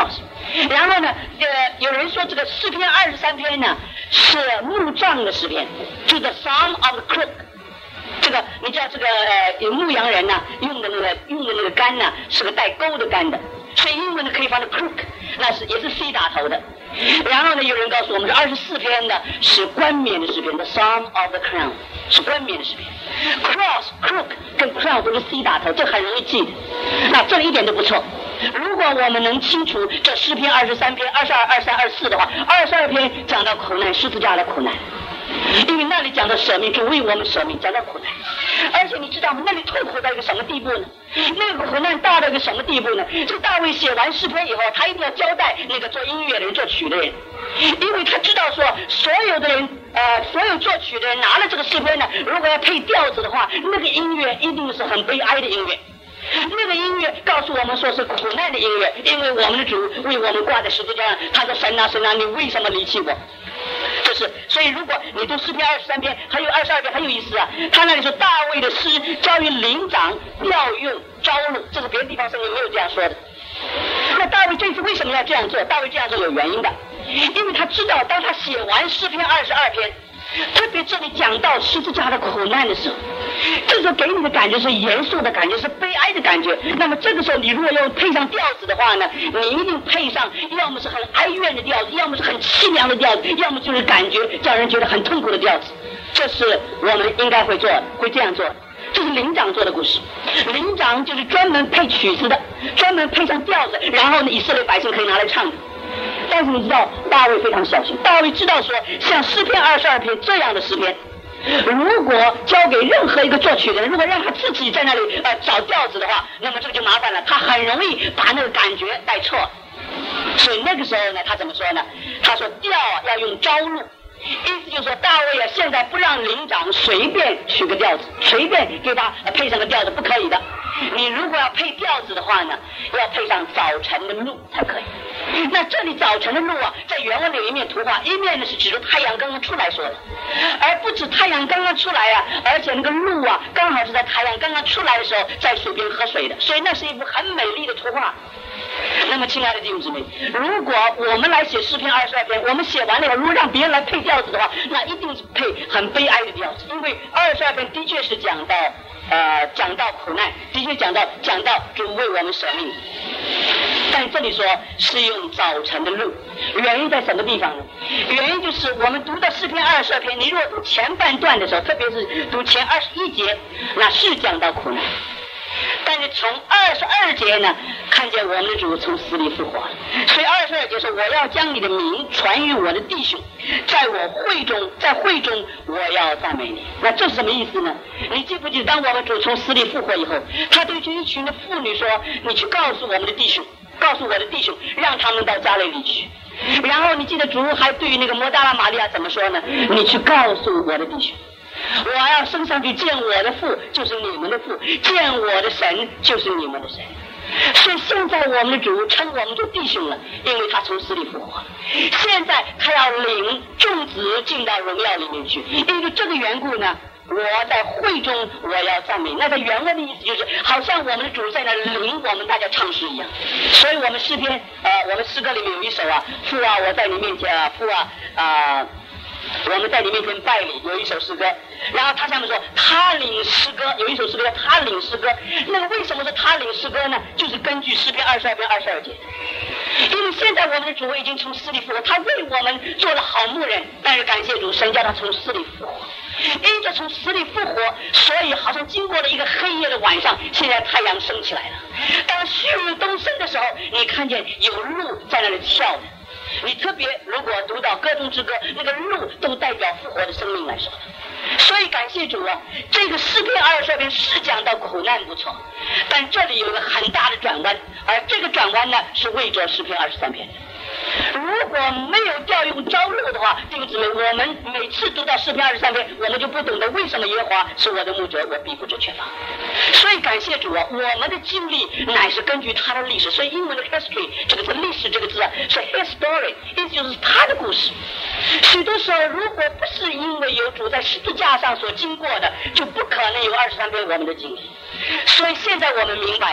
Speaker 1: 然后呢，有人说这个诗篇23篇呢是牧杖的诗篇，就是 Psalm of the Crook。这个你知道这个有牧羊人呢用的那个杆呢是个带钩的杆的，所以英文呢可以翻成 crook， 那是也是 C 打头的。然后呢，有人告诉我们这24篇呢是冠冕的诗篇 ，The Psalm of the Crown 是冠冕的诗篇。Cross、crook 跟 crown 都是 C 打头，这很容易记的。那这一点都不错。如果我们能清楚这诗篇23篇、22、23、24的话，22篇讲到苦难，十字架的苦难。因为那里讲到舍命，就为我们舍命，讲到苦难。而且你知道吗？那里痛苦到一个什么地步呢？那个苦难大到一个什么地步呢？这大卫写完诗篇以后，他一定要交代那个做音乐的人、作曲的人，因为他知道说，所有的人，所有作曲的人拿了这个诗篇呢，如果要配调子的话，那个音乐一定是很悲哀的音乐。那个音乐告诉我们说是苦难的音乐，因为我们的主为我们挂在十字架上，他说神啊神啊，你为什么离弃我？所以如果你读诗篇23篇还有22篇很有意思啊，他那里说大卫的诗交于灵长调用招录，这是别的地方圣经没有这样说的。那大卫这次为什么要这样做？大卫这样做有原因的，因为他知道当他写完诗篇22篇，特别这里讲到十字架的苦难的时候，这时候给你的感觉是严肃的感觉，是悲哀的感觉。那么这个时候你如果要配上调子的话呢，你一定配上要么是很哀怨的调子，要么是很凄凉的调子，要么就是感觉让人觉得很痛苦的调子。这是我们应该会做的，会这样做的。这是灵长做的故事。灵长就是专门配曲子的，专门配上调子，然后呢以色列百姓可以拿来唱的。但是你知道大卫非常小心，大卫知道说像诗篇22篇这样的诗篇，如果交给任何一个作曲的人，如果让他自己在那里找调子的话，那么这个就麻烦了，他很容易把那个感觉带错。所以那个时候呢，他怎么说呢？他说调要用招录，意思就是说大卫啊现在不让灵长随便取个调子，随便给他配上个调子，不可以的。你如果要配调子的话呢，要配上早晨的露才可以。那这里早晨的露啊，在原文里有一面图画，一面呢是指着太阳刚刚出来说的，而不止太阳刚刚出来啊，而且那个露啊，刚好是在太阳刚刚出来的时候在水边喝水的，所以那是一幅很美丽的图画。那么亲爱的弟兄姊妹，如果我们来写诗篇22篇，我们写完了以后，如果让别人来配调子的话，那一定是配很悲哀的调子，因为22篇的确是讲到苦难，的确讲到主为我们舍命。但这里说是用早晨的露，原因在什么地方呢？原因就是我们读到诗篇22篇，你如果读前半段的时候，特别是读前21节，那是讲到苦难。但是从22节呢，看见我们的主从死里复活了，所以22节说我要将你的名传于我的弟兄，在会中我要赞美你。那这是什么意思呢？你记不记得当我们主从死里复活以后，他对这一群的妇女说，你去告诉我的弟兄，让他们到加利利去。然后你记得主还对于那个抹大拉玛利亚怎么说呢？你去告诉我的弟兄，我要升上去见我的父，就是你们的父；见我的神，就是你们的神。所以现在我们的主称我们做弟兄了，因为他从死里复活。现在他要领众子进到荣耀里面去，因为这个缘故呢，我在会中我要赞美。那在原文的意思就是好像我们的主在那领我们大家唱诗一样。所以我们诗篇我们诗歌里面有一首啊，父啊我在你面前啊，父啊我们在你面前拜你，有一首诗歌。然后他下面说他领诗歌，有一首诗歌叫他领诗歌。那个为什么说他领诗歌呢？就是根据诗篇22篇22节。因为现在我们的主已经从死里复活，他为我们做了好牧人，但是感谢主，神叫他从死里复活。因着从死里复活，所以好像经过了一个黑夜的晚上，现在太阳升起来了。当旭日东升的时候，你看见有鹿在那里跳的。你特别如果读到歌中之歌，那个鹿都代表复活的生命来说的。所以感谢主啊，这个诗篇22篇是讲到苦难不错，但这里有一个很大的转弯，而这个转弯呢是为着诗篇23篇。如果没有调用招录的话，弟兄姊妹，我们每次读到诗篇23篇，我们就不懂得为什么耶和华是我的牧者，我必不致缺乏。所以感谢主啊，我们的经历乃是根据他的历史。所以英文的 history 这个字，历史这个字啊，是 history， 意思就是他的故事。许多时候，如果不是因为有主在十字架上所经过的，就不可能有23篇我们的经历。所以现在我们明白了，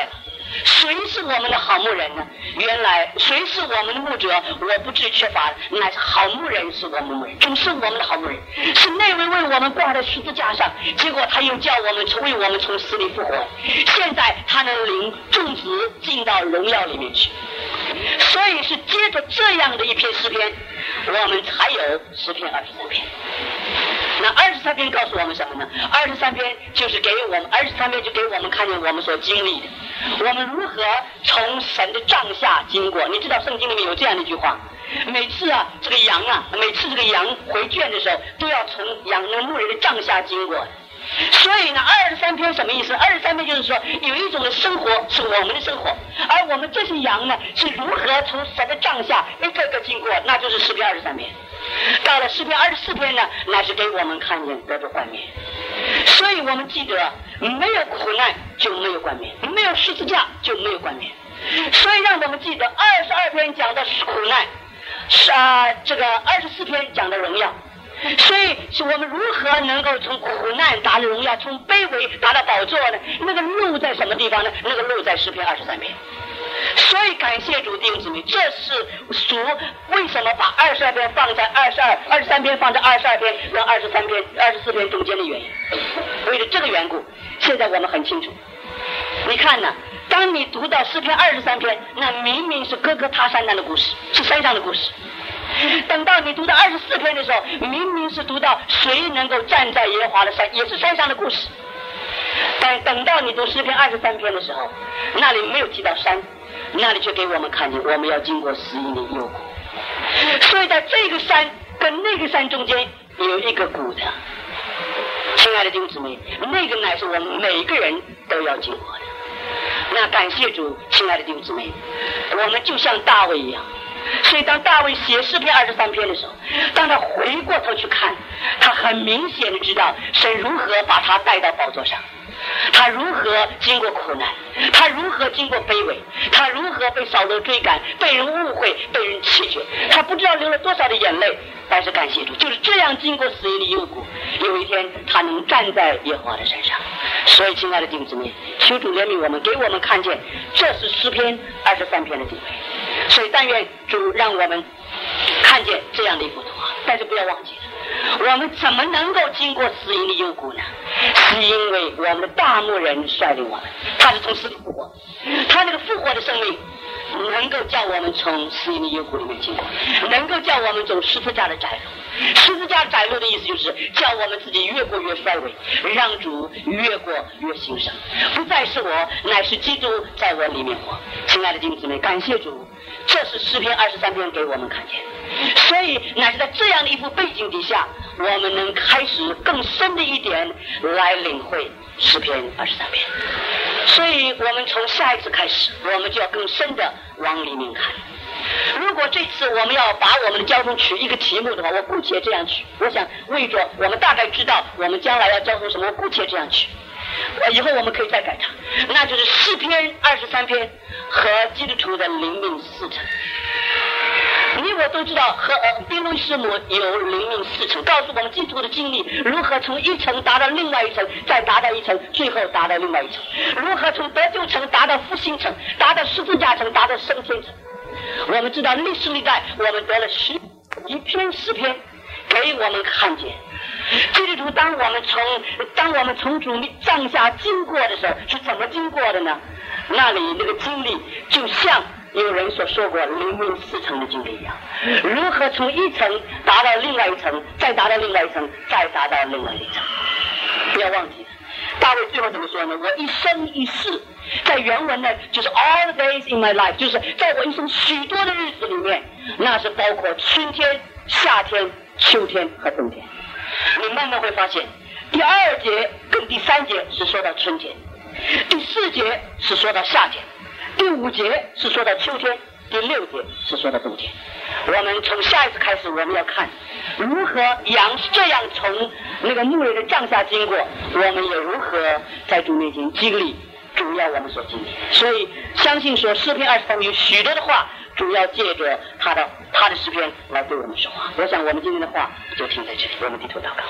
Speaker 1: 谁是我们的好牧人呢？原来谁是我们的牧者？我不至缺乏，乃是好牧人是我们牧人，主是我们的好牧人，是那位为我们挂在十字架上，结果他又叫我们为我们从死里复活，现在他能领众子进到荣耀里面去。所以是接着这样的一篇诗篇，我们才有诗篇23篇。那23篇告诉我们什么呢？23篇就是给我们，23篇就给我们看见我们所经历的，我们如何从神的帐下经过。你知道圣经里面有这样的一句话，每次这个羊回圈的时候，都要从羊那个牧人的帐下经过。所以呢，23篇什么意思？23篇就是说，有一种的生活是我们的生活，而我们这些羊呢，是如何从神的帐下一个个经过，那就是诗篇23篇。到了诗篇24篇呢，那是给我们看见得着冠冕。所以我们记得，没有苦难就没有冠冕，没有十字架就没有冠冕。所以让我们记得，22篇讲的是苦难，这个24篇讲的荣耀。所以是我们如何能够从苦难达到荣耀，从卑微达到宝座呢？那个路在什么地方呢？那个路在诗篇23篇。所以感谢主，弟兄姊妹，这是主为什么把22篇放在23篇放在22篇跟24篇中间的原因。为了这个缘故，现在我们很清楚。你看呢，当你读到诗篇23篇，那明明是哥哥他山难的故事，是山上的故事。等到你读到24篇的时候，明明是读到谁能够站在耶和华的山，也是山上的故事。但等到你读诗篇23篇的时候，那里没有提到山，那里却给我们看见我们要经过死荫的幽谷。所以在这个山跟那个山中间有一个谷的，亲爱的弟兄姊妹，那个乃是我们每个人都要经过的。那感谢主，亲爱的弟兄姊妹，我们就像大卫一样。所以当大卫写诗篇23篇的时候，当他回过头去看，他很明显的知道神如何把他带到宝座上，他如何经过苦难，他如何经过卑微，他如何被扫罗追赶，被人误会，被人弃绝，他不知道流了多少的眼泪，但是感谢主，就是这样经过死荫的幽谷，有一天他能站在耶和华的山上。所以亲爱的弟兄姊妹，求主怜悯我们，给我们看见这是诗篇23篇的地位。所以但愿主让我们看见这样的一幅图画。但是不要忘记了，我们怎么能够经过死荫的幽谷呢？是因为我们的大牧人率领我们，他是从死里复活，他那个复活的生命能够叫我们从死荫的幽谷里面经过，能够叫我们走十字架的窄路。十字架窄路的意思就是叫我们自己越过越衰微，让主越过越兴盛，不再是我，乃是基督在我里面活。亲爱的弟兄姊妹，感谢主，这是诗篇23篇给我们看见。所以乃是在这样的一幅背景底下，我们能开始更深的一点来领会诗篇23篇。所以我们从下一次开始，我们就要更深的往里面看。如果这次我们要把我们的交通取一个题目的话，我姑且这样取，我想为着我们大概知道我们将来要交通什么，我姑且这样取，以后我们可以再改它，那就是诗篇23篇和基督徒的灵命4层。你我都知道，和宾路师母有灵命4层，告诉我们基督徒的经历如何从一层达到另外一层，再达到一层，最后达到另外一层，如何从得救层达到复兴层，达到十字架层，达到升天层。我们知道历史历代我们得了11篇诗篇给我们看见基督徒当我们从主帐下经过的时候是怎么经过的呢？那里那个经历就像有人所说过灵命4层的经历一样，如何从一层达到另外一层，再达到另外一层，再达到另外一层。不要忘记大卫最后怎么说呢？我一生一世，在原文呢就是 all the days in my life， 就是在我一生许多的日子里面，那是包括春天、夏天、秋天和冬天。你慢慢会发现，第2节跟第3节是说到春天，第4节是说到夏天，第5节是说到秋天，第6节是说到冬天。我们从下一次开始，我们要看如何羊这样从那个牧人的帐下经过，我们也如何在主面前经历主要我们所经历。所以相信说诗篇23有许多的话，主要借着他的诗篇来对我们说话。我想我们今天的话就停在这里，我们低头祷告。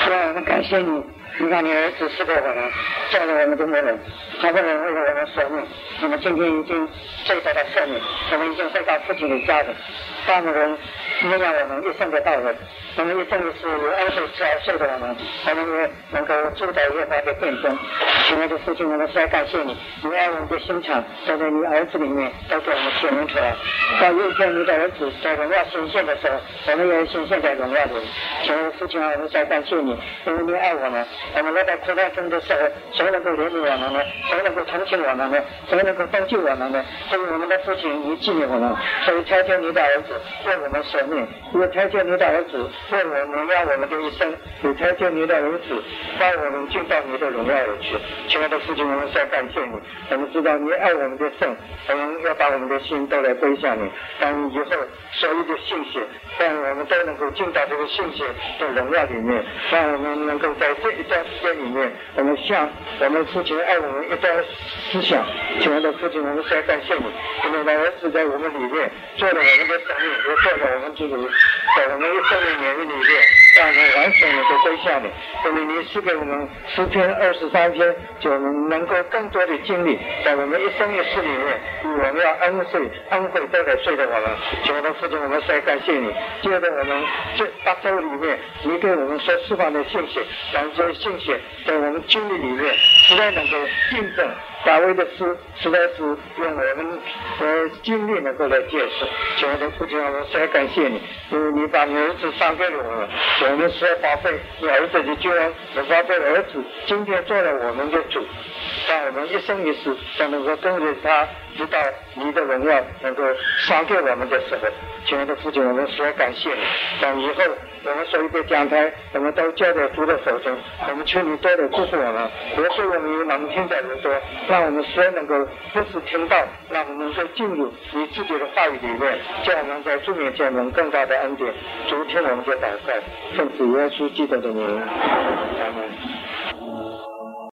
Speaker 2: 主啊，我们感谢你，你把你儿子赐给我们，救了我们的人，好不容易为了我们舍命，我们今天已经罪得到赦免，我们已经回到父亲的家里。大母人你让我们一生的道人，我们一生的是安睡12岁的我们也能够住在耶和华的殿中。亲爱的父亲，我们实在感谢你，你爱我们的心肠都在你儿子里面都给我们显明出来。到有一天你的儿子在荣耀显现的时候，我们也显现在荣耀里。亲爱的父亲啊，我们实在感谢你，因为你爱我们。我们落在苦难中的时候，谁能够怜悯我们呢？谁能够同情我们呢？谁能够拯救我们呢？所以我们的父亲，你纪念我们，所以差遣你的儿子为我们舍命，也差遣你的儿子为我们让我们的一生，也差遣你的儿子把我们进到你的荣耀里去。亲爱的父亲，我们实在感谢你，我们知道你爱我们的圣，我们要把我们的心都来归向你。当以后所有的信息，让我们都能够进到这个信息的荣耀里面，让我们能够在这一段时间里面，我们像我们父亲爱我们一段思想。亲爱的父亲，我们实在感谢你，因为你的儿子在我们里面做了我们的生命，也做了我们自己，在我们一生的年日里面，让我们完全能够归向你。因为你赐给我们诗篇23篇，就我们能够更多的经历，在我们一生一世里面，与我们要恩惠都在睡的我们。亲爱的父亲，我们实在感谢你，接着我们这8周里面，你给我们所释放的信息，让这些信息在我们经历里面，实在能够印证大卫的诗，实在是用我们的经历能够来解释。亲爱的父亲，我们实在感谢你，因为你把你儿子赏给了我们，我们实在宝贝你儿子的救恩，我宝贝儿子今天做了我们的主，让我们一生一世都能够跟着他，直到你的荣耀能够赏给我们的时候。亲爱的父亲，我们实在感谢你，让以后我们所有的讲台我们都交在主的手中，我们求你多来祝福我们，也是我们有能听的人多，让我们虽然能够不是听到，让我们能够进入你自己的话语里面，叫我们在主面前能更大的恩典。主听我们的祷告，奉主耶稣基督的名，阿门。